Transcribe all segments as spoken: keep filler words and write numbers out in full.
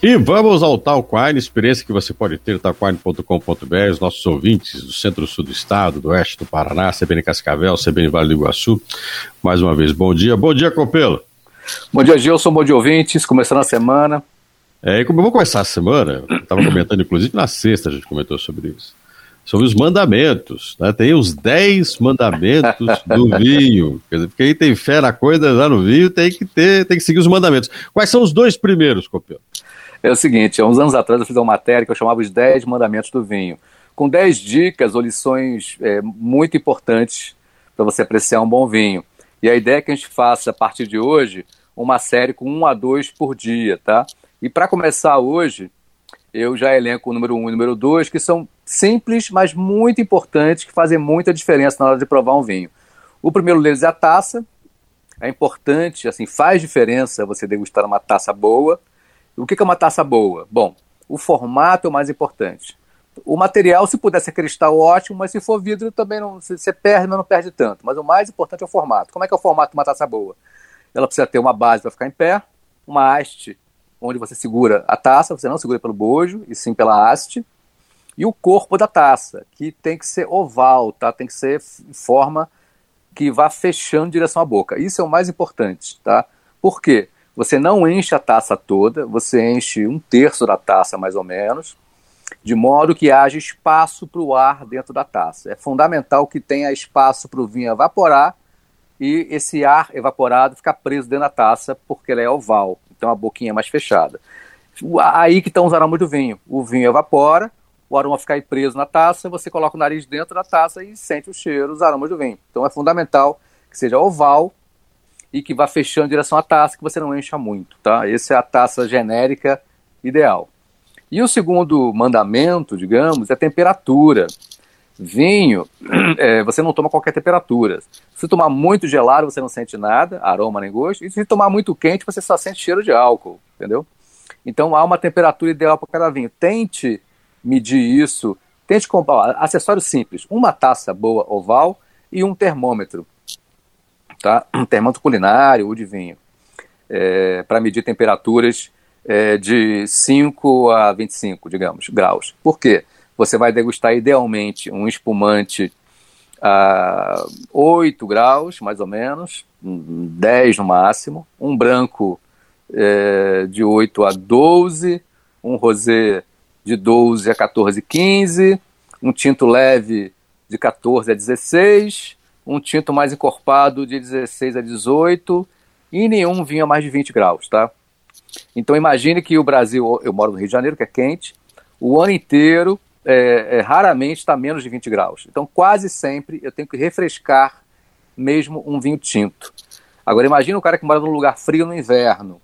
E vamos ao Talco Wine, experiência que você pode ter, talco wine ponto com ponto b r, os nossos ouvintes do centro-sul do estado, do oeste do Paraná, C B N Cascavel, C B N Vale do Iguaçu. Mais uma vez, bom dia. Bom dia, Copelo. Bom dia, Gilson, bom dia, ouvintes, começando a semana. É, e como eu vou começar a semana, eu estava comentando, inclusive na sexta a gente comentou sobre isso, sobre os mandamentos, né? Tem os dez mandamentos do vinho, quer dizer, quem tem fé na coisa lá no vinho tem que ter, tem que seguir os mandamentos. Quais são os dois primeiros, Copelo? É o seguinte, há uns anos atrás eu fiz uma matéria que eu chamava os dez mandamentos do vinho, com dez dicas ou lições é, muito importantes para você apreciar um bom vinho. E a ideia é que a gente faça, a partir de hoje, uma série com um a dois por dia, tá? E para começar hoje, eu já elenco o número um e o número dois, que são simples, mas muito importantes, que fazem muita diferença na hora de provar um vinho. O primeiro deles é a taça. É importante, assim, faz diferença você degustar uma taça boa. O que é uma taça boa? Bom, o formato é o mais importante. O material, se puder ser cristal, ótimo, mas se for vidro também não, você perde, mas não perde tanto. Mas o mais importante é o formato. Como é que é o formato de uma taça boa? Ela precisa ter uma base para ficar em pé, uma haste onde você segura a taça, você não segura pelo bojo, e sim pela haste, e o corpo da taça, que tem que ser oval, tá? Tem que ser em forma que vá fechando em direção à boca. Isso é o mais importante, tá? Por quê? Você não enche a taça toda, você enche um terço da taça, mais ou menos, de modo que haja espaço para o ar dentro da taça. É fundamental que tenha espaço para o vinho evaporar e esse ar evaporado ficar preso dentro da taça, porque ela é oval, então a boquinha é mais fechada. Aí que estão os aromas do vinho. O vinho evapora, o aroma fica aí preso na taça, você coloca o nariz dentro da taça e sente o cheiro, os aromas do vinho. Então é fundamental que seja oval e que vá fechando em direção à taça, que você não encha muito, tá? Essa é a taça genérica ideal. E o segundo mandamento, digamos, é a temperatura. Vinho, é, você não toma qualquer temperatura. Se tomar muito gelado, você não sente nada, aroma nem gosto. E se tomar muito quente, você só sente cheiro de álcool, entendeu? Então há uma temperatura ideal para cada vinho. Tente medir isso, tente comprar acessórios simples. Uma taça boa oval e um termômetro. Tá? Um termômetro culinário ou de vinho, é, para medir temperaturas é, de cinco a vinte e cinco, digamos, graus. Por quê? Você vai degustar idealmente um espumante a oito graus, mais ou menos, dez no máximo, um branco é, de oito a doze, um rosé de doze a quatorze, quinze, um tinto leve de quatorze a dezesseis, um tinto mais encorpado de dezesseis a dezoito e nenhum vinho a mais de vinte graus, tá? Então imagine que o Brasil, eu moro no Rio de Janeiro, que é quente, o ano inteiro é, é, raramente está menos de vinte graus. Então quase sempre eu tenho que refrescar mesmo um vinho tinto. Agora imagine o cara que mora num lugar frio no inverno.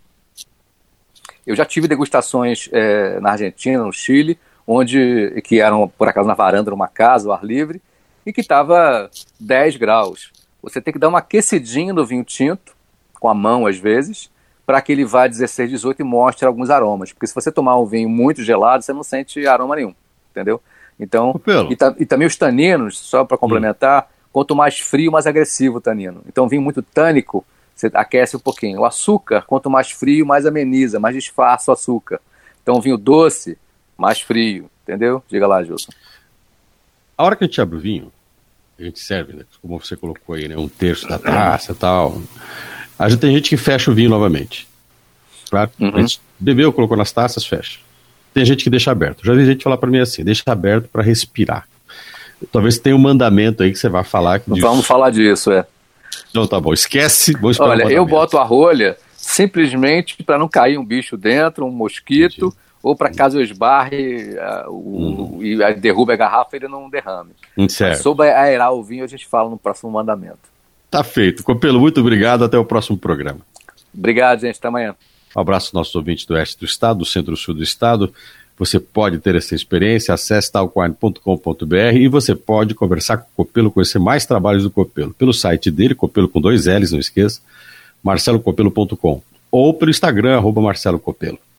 Eu já tive degustações é, na Argentina, no Chile, onde, que eram por acaso na varanda, numa casa, ao ar livre, e que estava dez graus. Você tem que dar uma aquecidinha no vinho tinto, com a mão às vezes, para que ele vá a dezesseis, dezoito e mostre alguns aromas. Porque se você tomar um vinho muito gelado, você não sente aroma nenhum, entendeu? Então, e, ta, e também os taninos, só para complementar, hum. quanto mais frio, mais agressivo o tanino. Então vinho muito tânico, você aquece um pouquinho. O açúcar, quanto mais frio, mais ameniza, mais disfarça o açúcar. Então vinho doce, mais frio, entendeu? Diga lá, Gilson. A hora que a gente abre o vinho, a gente serve, né? Como você colocou aí, né? Um terço da taça e tal. A gente tem gente que fecha o vinho novamente. Claro? Uhum. A gente bebeu, colocou nas taças, fecha. Tem gente que deixa aberto. Já vi gente falar para mim assim, deixa aberto para respirar. Talvez tenha um mandamento aí que você vai falar. Que Vamos diz... falar disso, é. Então tá bom, esquece. Vou Olha, eu boto a rolha simplesmente para não cair um bicho dentro, um mosquito... Entendi. Ou para caso eu esbarre uh, o, hum. e derrube a garrafa, ele não derrame. Certo. Sobre aerar o vinho, a gente fala no próximo mandamento. Tá feito. Copelo, muito obrigado. Até o próximo programa. Obrigado, gente. Até amanhã. Um abraço aos nossos ouvintes do oeste do estado, do centro-sul do estado. Você pode ter essa experiência. Acesse talco wine ponto com ponto b r e você pode conversar com o Copelo, conhecer mais trabalhos do Copelo. Pelo site dele, Copelo com dois L's, não esqueça, marcelo copelo ponto com. Ou pelo Instagram, arroba Marcelo Copelo.